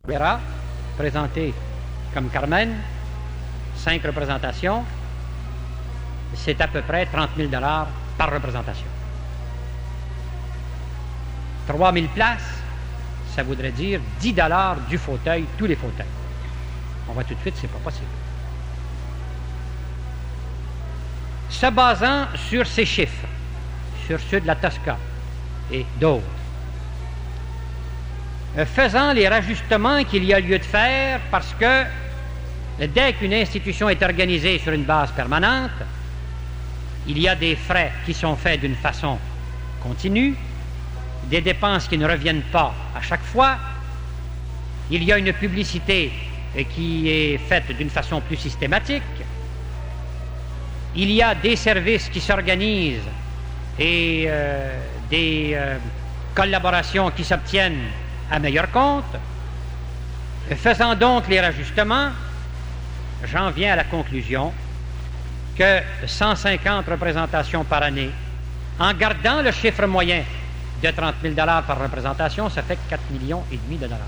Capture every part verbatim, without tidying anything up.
Opéra, présenté comme Carmen, cinq représentations, c'est à peu près trente mille dollars par représentation. trois mille places, ça voudrait dire dix dollars du fauteuil, tous les fauteuils. On voit tout de suite, c'est pas possible. Se basant sur ces chiffres, sur ceux de la Tosca et d'autres, faisant les rajustements qu'il y a lieu de faire parce que dès qu'une institution est organisée sur une base permanente, il y a des frais qui sont faits d'une façon continue, des dépenses qui ne reviennent pas à chaque fois, il y a une publicité qui est faite d'une façon plus systématique, il y a des services qui s'organisent et euh, des euh, collaborations qui s'obtiennent à meilleur compte. Faisant donc les rajustements, j'en viens à la conclusion que cent cinquante représentations par année, en gardant le chiffre moyen de trente mille dollars par représentation, ça fait quatre millions et demi de dollars.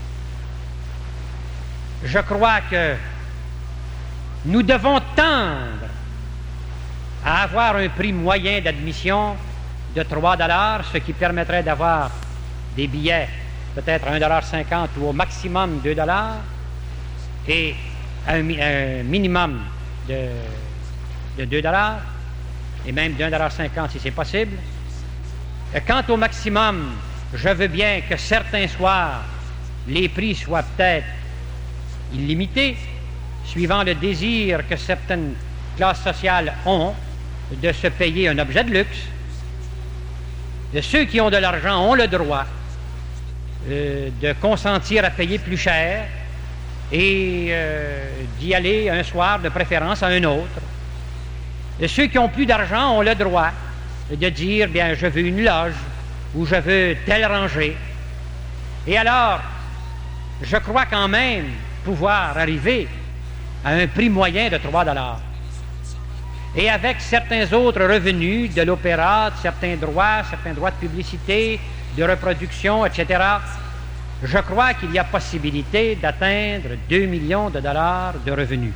Je crois que nous devons tendre à avoir un prix moyen d'admission de trois dollars, ce qui permettrait d'avoir des billets peut-être à un dollar cinquante ou au maximum deux dollars, et un, un minimum de, de deux dollars, et même d'un dollar cinquante si c'est possible. Et quant au maximum, je veux bien que certains soirs, les prix soient peut-être illimités, suivant le désir que certaines classes sociales ont de se payer un objet de luxe. De ceux qui ont de l'argent ont le droit Euh, de consentir à payer plus cher et euh, d'y aller un soir de préférence à un autre. Et ceux qui ont plus d'argent ont le droit de dire, bien, je veux une loge ou je veux telle rangée. Et alors, je crois quand même pouvoir arriver à un prix moyen de trois dollars. Et avec certains autres revenus de l'opéra, de certains droits, certains droits de publicité, de reproduction, et cetera, je crois qu'il y a possibilité d'atteindre deux millions de dollars de revenus.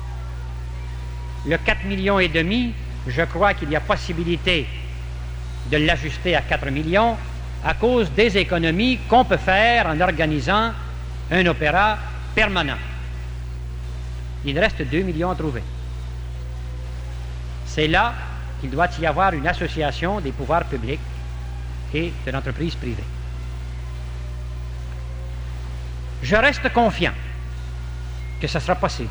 Le quatre millions et demi, je crois qu'il y a possibilité de l'ajuster à quatre millions à cause des économies qu'on peut faire en organisant un opéra permanent. Il reste deux millions à trouver. C'est là qu'il doit y avoir une association des pouvoirs publics et de l'entreprise privée. Je reste confiant que ce sera possible.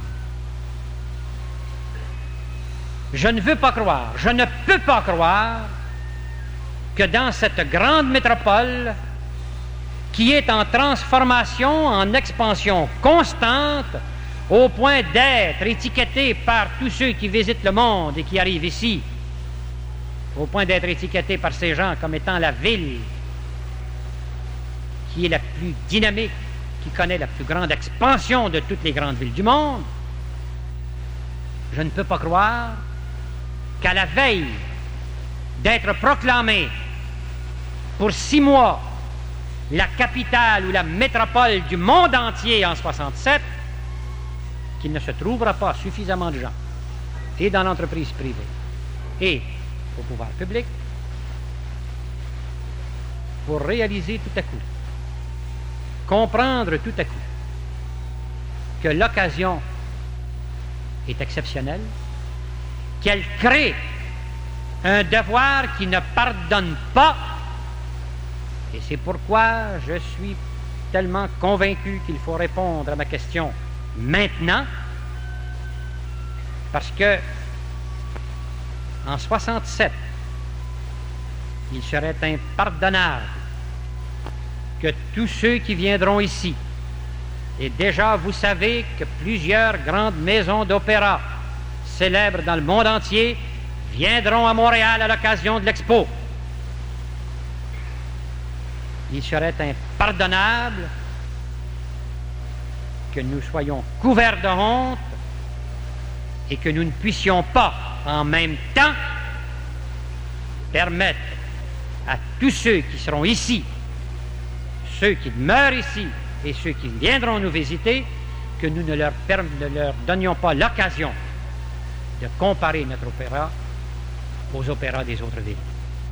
Je ne veux pas croire, je ne peux pas croire que dans cette grande métropole qui est en transformation, en expansion constante, au point d'être étiquetée par tous ceux qui visitent le monde et qui arrivent ici, au point d'être étiquetée par ces gens comme étant la ville qui est la plus dynamique, qui connaît la plus grande expansion de toutes les grandes villes du monde, je ne peux pas croire qu'à la veille d'être proclamée pour six mois la capitale ou la métropole du monde entier en soixante-sept, qu'il ne se trouvera pas suffisamment de gens, et dans l'entreprise privée, et au pouvoir public, pour réaliser tout à coup, comprendre tout à coup que l'occasion est exceptionnelle, qu'elle crée un devoir qui ne pardonne pas, et c'est pourquoi je suis tellement convaincu qu'il faut répondre à ma question maintenant, parce que en soixante-sept, il serait impardonnable que tous ceux qui viendront ici, et déjà vous savez que plusieurs grandes maisons d'opéra célèbres dans le monde entier viendront à Montréal à l'occasion de l'Expo. Il serait impardonnable que nous soyons couverts de honte et que nous ne puissions pas en même temps permettre à tous ceux qui seront ici, ceux qui demeurent ici et ceux qui viendront nous visiter que nous ne leur, ne leur donnions pas l'occasion de comparer notre opéra aux opéras des autres villes.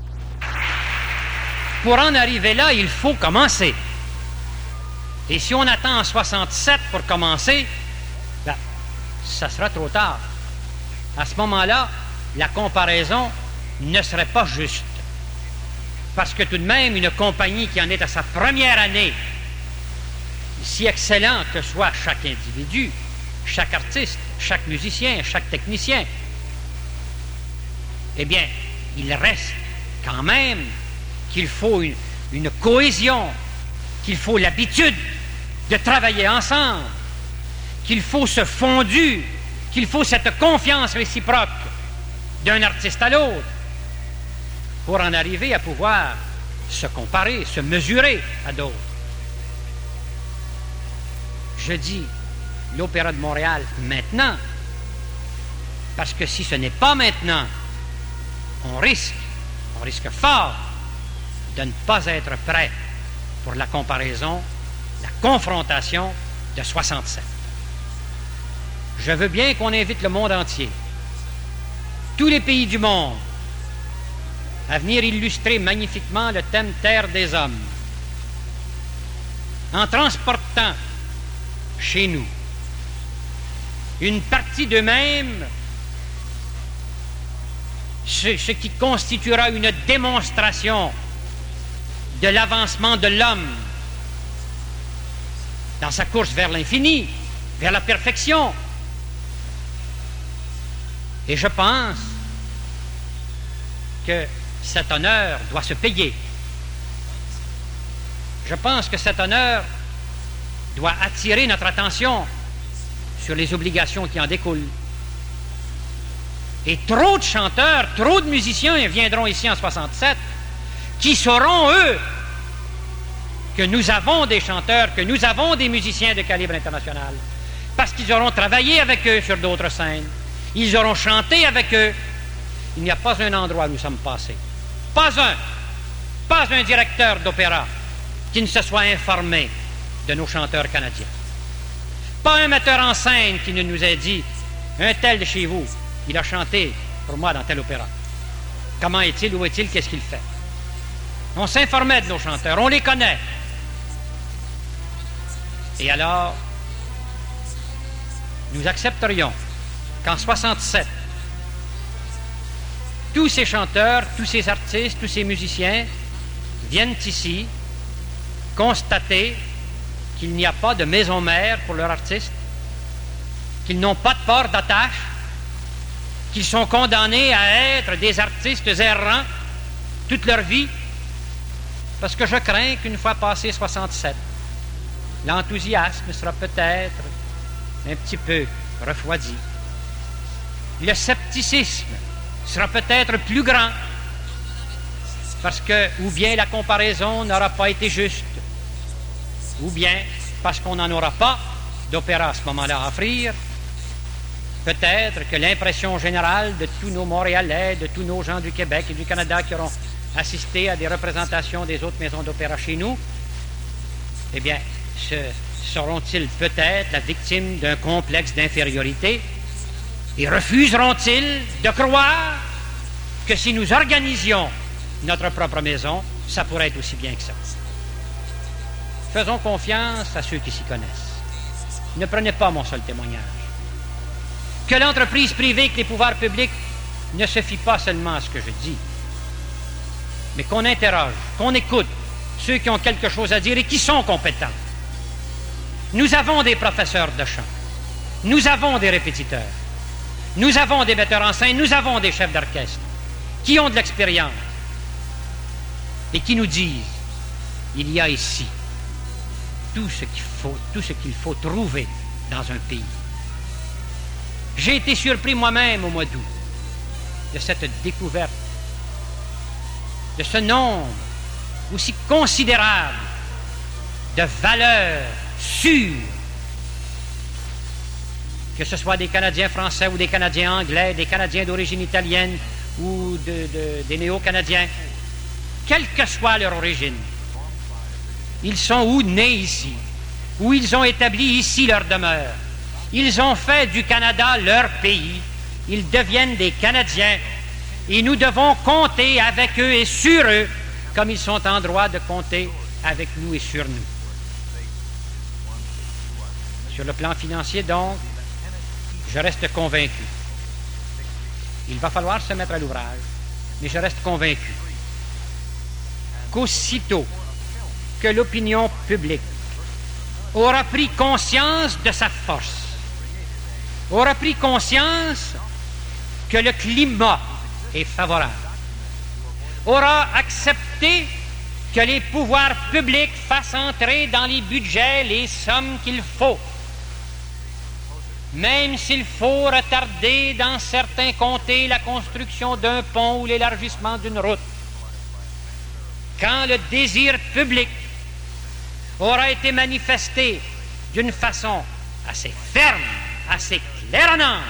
Pour en arriver là, il faut commencer. Et si on attend en soixante-sept pour commencer, ben, ça sera trop tard. À ce moment-là, la comparaison ne serait pas juste. Parce que tout de même, une compagnie qui en est à sa première année, si excellent que soit chaque individu, chaque artiste, chaque musicien, chaque technicien, eh bien, il reste quand même qu'il faut une, une cohésion, qu'il faut l'habitude de travailler ensemble, qu'il faut ce fondu, qu'il faut cette confiance réciproque d'un artiste à l'autre pour en arriver à pouvoir se comparer, se mesurer à d'autres. Je dis l'Opéra de Montréal maintenant, parce que si ce n'est pas maintenant, on risque, on risque fort de ne pas être prêt pour la comparaison, la confrontation de soixante-sept. Je veux bien qu'on invite le monde entier, tous les pays du monde, à venir illustrer magnifiquement le thème Terre des hommes, en transportant chez nous une partie d'eux-mêmes, ce, ce qui constituera une démonstration de l'avancement de l'homme dans sa course vers l'infini, vers la perfection. Et je pense que cet honneur doit se payer. Je pense que cet honneur doit attirer notre attention sur les obligations qui en découlent. Et trop de chanteurs, trop de musiciens viendront ici en soixante-sept qui sauront, eux, que nous avons des chanteurs, que nous avons des musiciens de calibre international, parce qu'ils auront travaillé avec eux sur d'autres scènes. Ils auront chanté avec eux. Il n'y a pas un endroit où nous sommes passés. Pas un. Pas un directeur d'opéra qui ne se soit informé de nos chanteurs canadiens. Pas un metteur en scène qui ne nous ait dit « Un tel de chez vous, il a chanté pour moi dans tel opéra. Comment est-il, où est-il, qu'est-ce qu'il fait? » On s'informait de nos chanteurs, on les connaît. Et alors, nous accepterions qu'en soixante-sept, tous ces chanteurs, tous ces artistes, tous ces musiciens viennent ici constater qu'il n'y a pas de maison mère pour leurs artistes, qu'ils n'ont pas de port d'attache, qu'ils sont condamnés à être des artistes errants toute leur vie, parce que je crains qu'une fois passé soixante-sept, l'enthousiasme sera peut-être un petit peu refroidi. Le scepticisme sera peut-être plus grand, parce que ou bien la comparaison n'aura pas été juste, ou bien parce qu'on n'en aura pas d'opéra à ce moment-là à offrir. Peut-être que l'impression générale de tous nos Montréalais, de tous nos gens du Québec et du Canada qui auront assisté à des représentations des autres maisons d'opéra chez nous, eh bien, se, seront-ils peut-être la victime d'un complexe d'infériorité et refuseront-ils de croire que si nous organisions notre propre maison, ça pourrait être aussi bien que ça? Faisons confiance à ceux qui s'y connaissent. Ne prenez pas mon seul témoignage. Que l'entreprise privée, que les pouvoirs publics ne se fient pas seulement à ce que je dis, mais qu'on interroge, qu'on écoute ceux qui ont quelque chose à dire et qui sont compétents. Nous avons des professeurs de chant, nous avons des répétiteurs, nous avons des metteurs en scène, nous avons des chefs d'orchestre qui ont de l'expérience et qui nous disent il y a ici tout ce qu'il faut, tout ce qu'il faut trouver dans un pays. J'ai été surpris moi-même au mois d'août de cette découverte, de ce nombre aussi considérable de valeurs sûres, que ce soit des Canadiens français ou des Canadiens anglais, des Canadiens d'origine italienne ou de, de, des néo-Canadiens, quelle que soit leur origine. Ils sont ou nés ici, où ils ont établi ici leur demeure. Ils ont fait du Canada leur pays. Ils deviennent des Canadiens. Et nous devons compter avec eux et sur eux, comme ils sont en droit de compter avec nous et sur nous. Sur le plan financier, donc, je reste convaincu. Il va falloir se mettre à l'ouvrage, mais je reste convaincu qu'aussitôt que l'opinion publique aura pris conscience de sa force, aura pris conscience que le climat est favorable, aura accepté que les pouvoirs publics fassent entrer dans les budgets les sommes qu'il faut, même s'il faut retarder dans certains comtés la construction d'un pont ou l'élargissement d'une route. Quand le désir public aura été manifesté d'une façon assez ferme, assez claironnante,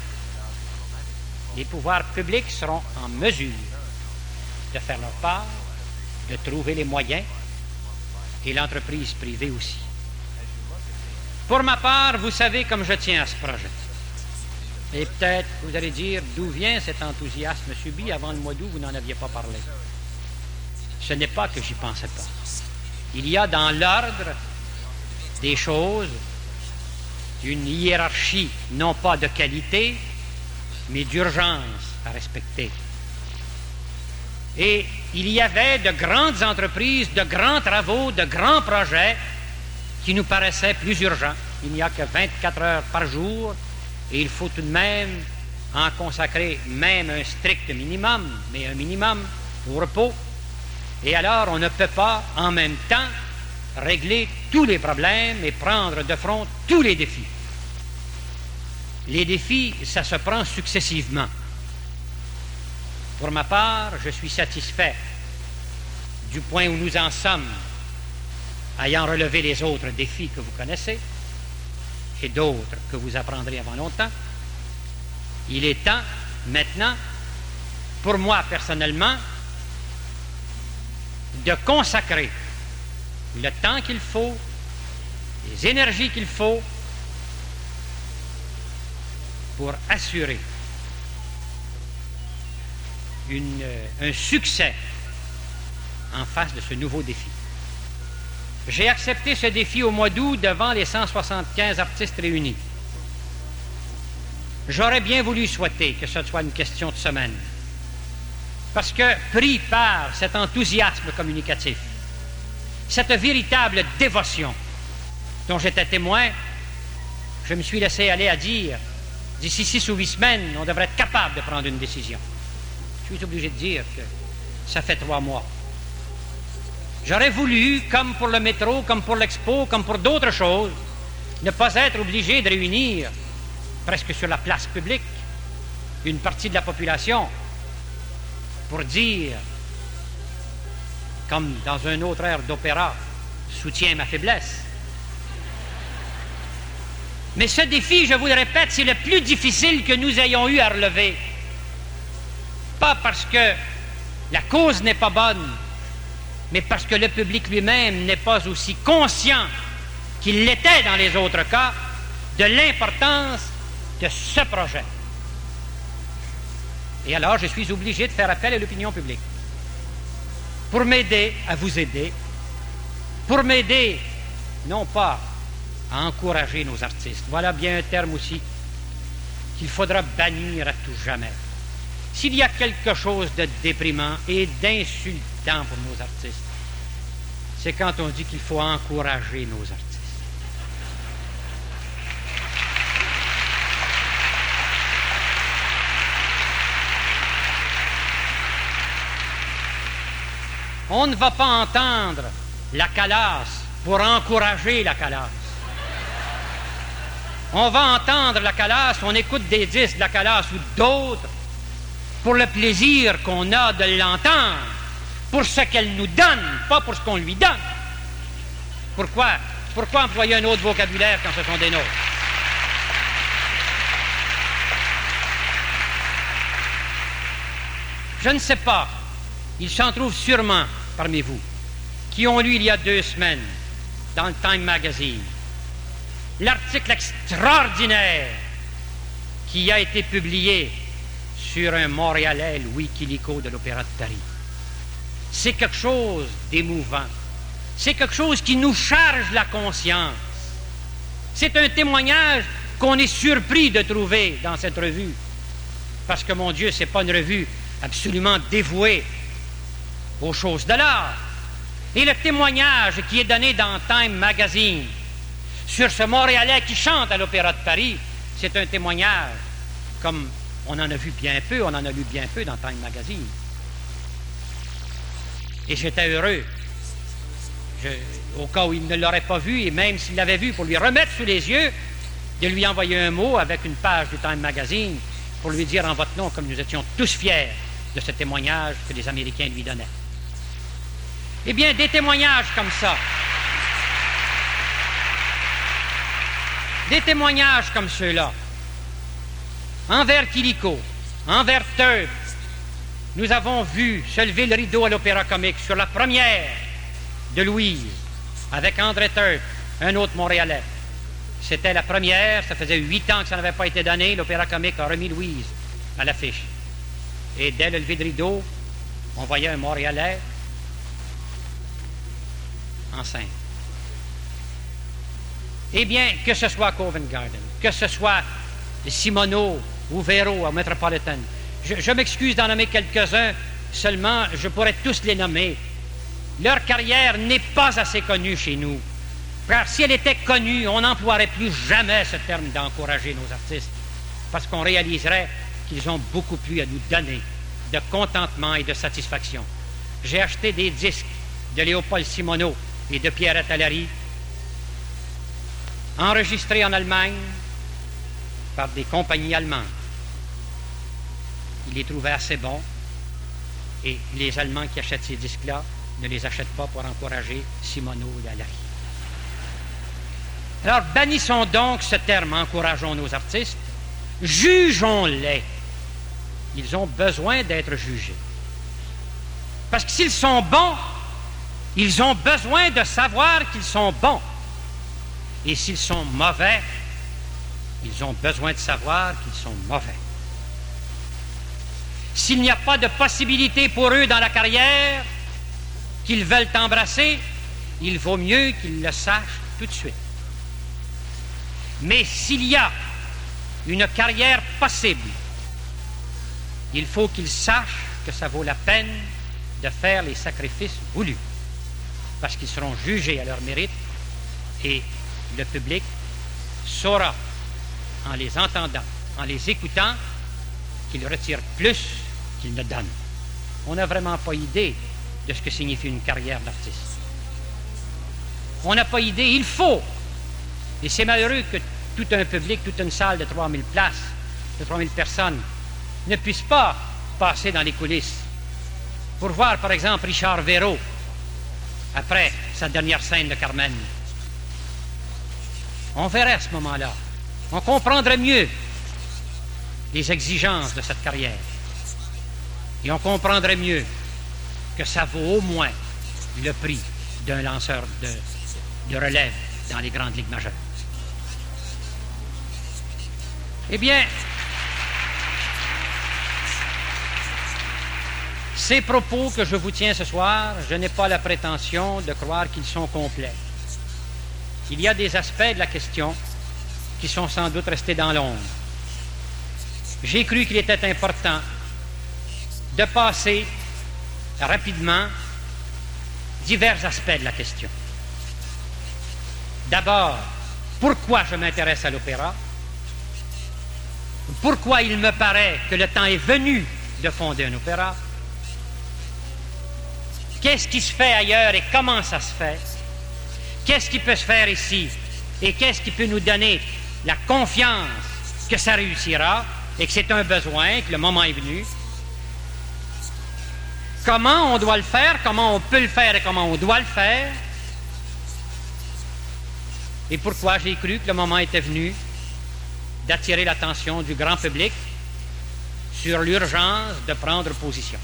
les pouvoirs publics seront en mesure de faire leur part, de trouver les moyens, et l'entreprise privée aussi. Pour ma part, vous savez comme je tiens à ce projet. Et peut-être vous allez dire, d'où vient cet enthousiasme subi? Avant le mois d'août, vous n'en aviez pas parlé. Ce n'est pas que j'y pensais pas. Il y a dans l'ordre des choses une hiérarchie, non pas de qualité, mais d'urgence à respecter. Et il y avait de grandes entreprises, de grands travaux, de grands projets qui nous paraissaient plus urgents. Il n'y a que vingt-quatre heures par jour et il faut tout de même en consacrer même un strict minimum, mais un minimum au repos. Et alors, on ne peut pas en même temps régler tous les problèmes et prendre de front tous les défis. Les défis, ça se prend successivement. Pour ma part, je suis satisfait du point où nous en sommes, ayant relevé les autres défis que vous connaissez et d'autres que vous apprendrez avant longtemps. Il est temps, maintenant, pour moi personnellement, de consacrer le temps qu'il faut, les énergies qu'il faut pour assurer une, un succès en face de ce nouveau défi. J'ai accepté ce défi au mois d'août devant les cent soixante-quinze artistes réunis. J'aurais bien voulu souhaiter que ce soit une question de semaine, parce que, pris par cet enthousiasme communicatif, cette véritable dévotion dont j'étais témoin, je me suis laissé aller à dire, d'ici six ou huit semaines, on devrait être capable de prendre une décision. Je suis obligé de dire que ça fait trois mois. J'aurais voulu, comme pour le métro, comme pour l'expo, comme pour d'autres choses, ne pas être obligé de réunir, presque sur la place publique, une partie de la population pour dire, comme dans un autre air d'opéra, « soutiens ma faiblesse ». Mais ce défi, je vous le répète, c'est le plus difficile que nous ayons eu à relever. Pas parce que la cause n'est pas bonne, mais parce que le public lui-même n'est pas aussi conscient qu'il l'était dans les autres cas de l'importance de ce projet. Et alors, je suis obligé de faire appel à l'opinion publique pour m'aider à vous aider, pour m'aider, non pas à encourager nos artistes. Voilà bien un terme aussi qu'il faudra bannir à tout jamais. S'il y a quelque chose de déprimant et d'insultant pour nos artistes, c'est quand on dit qu'il faut encourager nos artistes. On ne va pas entendre la Calas pour encourager la Calas. On va entendre la Calas, on écoute des disques de la Calas ou d'autres pour le plaisir qu'on a de l'entendre, pour ce qu'elle nous donne, pas pour ce qu'on lui donne. Pourquoi? Pourquoi employer un autre vocabulaire quand ce sont des nôtres? Je ne sais pas, il s'en trouve sûrement parmi vous qui ont lu il y a deux semaines dans le Time Magazine l'article extraordinaire qui a été publié sur un Montréalais, Louis Quilico de l'Opéra de Paris. C'est quelque chose d'émouvant. C'est quelque chose qui nous charge la conscience. C'est un témoignage qu'on est surpris de trouver dans cette revue. Parce que, mon Dieu, ce n'est pas une revue absolument dévouée aux choses de l'art. Et le témoignage qui est donné dans Time Magazine sur ce Montréalais qui chante à l'Opéra de Paris, c'est un témoignage comme on en a vu bien peu, on en a lu bien peu dans Time Magazine. Et j'étais heureux, je, au cas où il ne l'aurait pas vu, et même s'il l'avait vu, pour lui remettre sous les yeux, de lui envoyer un mot avec une page du Time Magazine pour lui dire en votre nom, comme nous étions tous fiers de ce témoignage que les Américains lui donnaient. Eh bien, des témoignages comme ça, des témoignages comme ceux-là, envers Quilico, envers Teub, nous avons vu se lever le rideau à l'Opéra Comique sur la première de Louise, avec André Teub, un autre Montréalais. C'était la première, ça faisait huit ans que ça n'avait pas été donné, l'Opéra Comique a remis Louise à l'affiche. Et dès le lever de rideau, on voyait un Montréalais enceinte. Eh bien, que ce soit Covent Garden, que ce soit Simoneau ou Véro à Metropolitan, je, je m'excuse d'en nommer quelques-uns, seulement je pourrais tous les nommer. Leur carrière n'est pas assez connue chez nous. Car si elle était connue, on n'emploierait plus jamais ce terme d'encourager nos artistes, parce qu'on réaliserait qu'ils ont beaucoup plus à nous donner de contentement et de satisfaction. J'ai acheté des disques de Léopold Simoneau et de Pierrette Allary, enregistrés en Allemagne par des compagnies allemandes. Ils les trouvaient assez bons, et les Allemands qui achètent ces disques-là ne les achètent pas pour encourager Simoneau et Allary. Alors, bannissons donc ce terme « encourageons nos artistes », jugeons-les. Ils ont besoin d'être jugés. Parce que s'ils sont bons, ils ont besoin de savoir qu'ils sont bons. Et s'ils sont mauvais, ils ont besoin de savoir qu'ils sont mauvais. S'il n'y a pas de possibilité pour eux dans la carrière qu'ils veulent embrasser, il vaut mieux qu'ils le sachent tout de suite. Mais s'il y a une carrière possible, il faut qu'ils sachent que ça vaut la peine de faire les sacrifices voulus, parce qu'ils seront jugés à leur mérite et le public saura, en les entendant, en les écoutant, qu'ils retirent plus qu'ils ne donnent. On n'a vraiment pas idée de ce que signifie une carrière d'artiste. On n'a pas idée, il faut. Et c'est malheureux que tout un public, toute une salle de trois mille places, de trois mille personnes, ne puisse pas passer dans les coulisses pour voir, par exemple, Richard Véro, après sa dernière scène de Carmen. On verrait à ce moment-là, on comprendrait mieux les exigences de cette carrière. Et on comprendrait mieux que ça vaut au moins le prix d'un lanceur de, de relève dans les grandes ligues majeures. Eh bien, ces propos que je vous tiens ce soir, je n'ai pas la prétention de croire qu'ils sont complets. Il y a des aspects de la question qui sont sans doute restés dans l'ombre. J'ai cru qu'il était important de passer rapidement divers aspects de la question. D'abord, pourquoi je m'intéresse à l'opéra? Pourquoi il me paraît que le temps est venu de fonder un opéra? Qu'est-ce qui se fait ailleurs et comment ça se fait? Qu'est-ce qui peut se faire ici? Et qu'est-ce qui peut nous donner la confiance que ça réussira et que c'est un besoin, que le moment est venu? Comment on doit le faire? Comment on peut le faire et comment on doit le faire? Et pourquoi j'ai cru que le moment était venu d'attirer l'attention du grand public sur l'urgence de prendre position.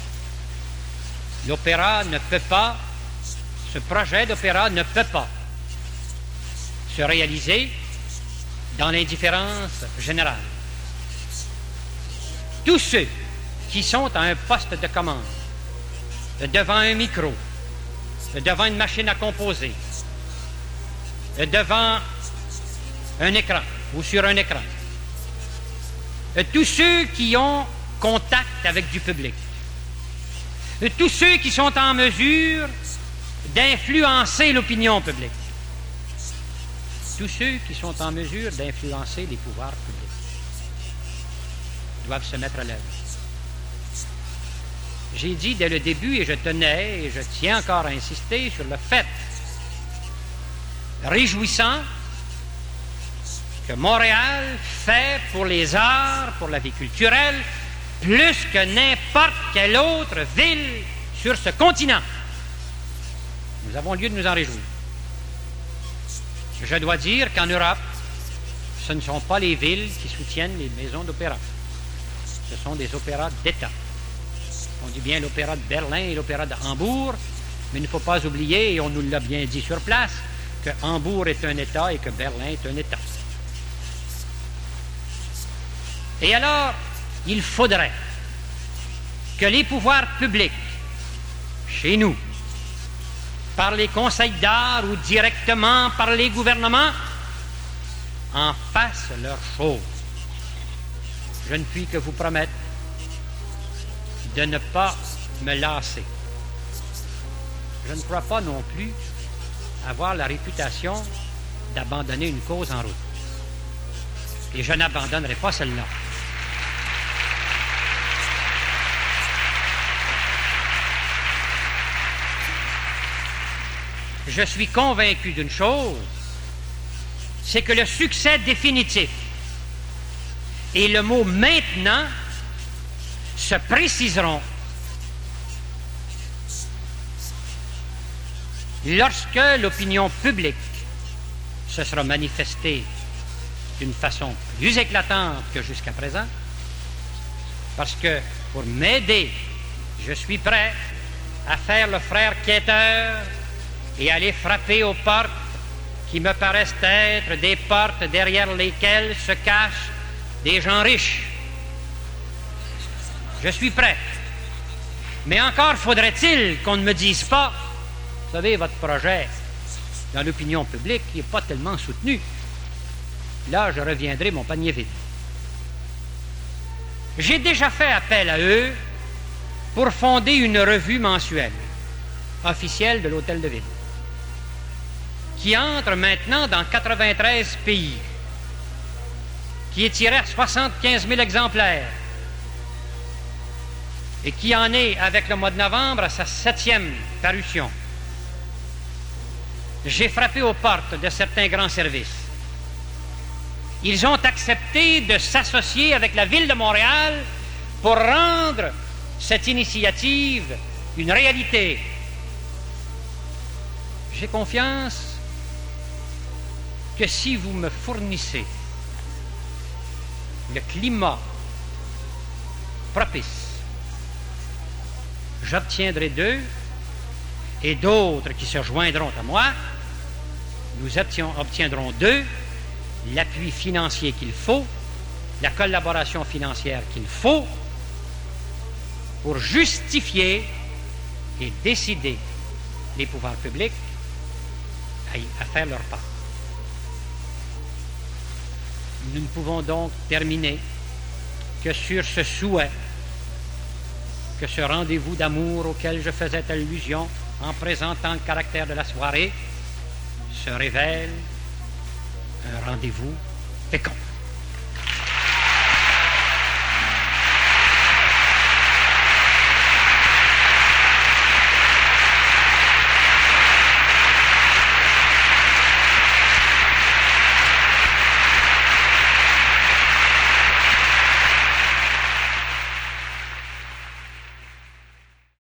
L'opéra ne peut pas, ce projet d'opéra ne peut pas se réaliser dans l'indifférence générale. Tous ceux qui sont à un poste de commande, devant un micro, devant une machine à composer, devant un écran ou sur un écran, tous ceux qui ont contact avec du public, tous ceux qui sont en mesure d'influencer l'opinion publique, tous ceux qui sont en mesure d'influencer les pouvoirs publics doivent se mettre à l'œuvre. J'ai dit dès le début, et je tenais, et je tiens encore à insister sur le fait réjouissant que Montréal fait pour les arts, pour la vie culturelle, plus que n'importe quelle autre ville sur ce continent. Nous avons lieu de nous en réjouir. Je dois dire qu'en Europe, ce ne sont pas les villes qui soutiennent les maisons d'opéra. Ce sont des opéras d'État. On dit bien l'opéra de Berlin et l'opéra de Hambourg, mais il ne faut pas oublier, et on nous l'a bien dit sur place, que Hambourg est un État et que Berlin est un État. Et alors, il faudrait que les pouvoirs publics, chez nous, par les conseils d'art ou directement par les gouvernements, en fassent leur chose. Je ne puis que vous promettre de ne pas me lasser. Je ne crois pas non plus avoir la réputation d'abandonner une cause en route. Et je n'abandonnerai pas celle-là. Je suis convaincu d'une chose, c'est que le succès définitif et le mot « maintenant » se préciseront lorsque l'opinion publique se sera manifestée d'une façon plus éclatante que jusqu'à présent, parce que pour m'aider, je suis prêt à faire le frère quêteur et aller frapper aux portes qui me paraissent être des portes derrière lesquelles se cachent des gens riches. Je suis prêt. Mais encore faudrait-il qu'on ne me dise pas, vous savez, votre projet dans l'opinion publique n'est pas tellement soutenu. Là, je reviendrai mon panier vide. J'ai déjà fait appel à eux pour fonder une revue mensuelle, officielle de l'Hôtel de Ville, qui entre maintenant dans quatre-vingt-treize pays, qui est tiré à soixante-quinze mille exemplaires et qui en est, avec le mois de novembre, à sa septième parution. J'ai frappé aux portes de certains grands services. Ils ont accepté de s'associer avec la Ville de Montréal pour rendre cette initiative une réalité. J'ai confiance que si vous me fournissez le climat propice, j'obtiendrai d'eux et d'autres qui se joindront à moi, nous obtiendrons d'eux l'appui financier qu'il faut, la collaboration financière qu'il faut pour justifier et décider les pouvoirs publics à, à faire leur part. Nous ne pouvons donc terminer que sur ce souhait que ce rendez-vous d'amour auquel je faisais allusion en présentant le caractère de la soirée se révèle un rendez-vous fécond.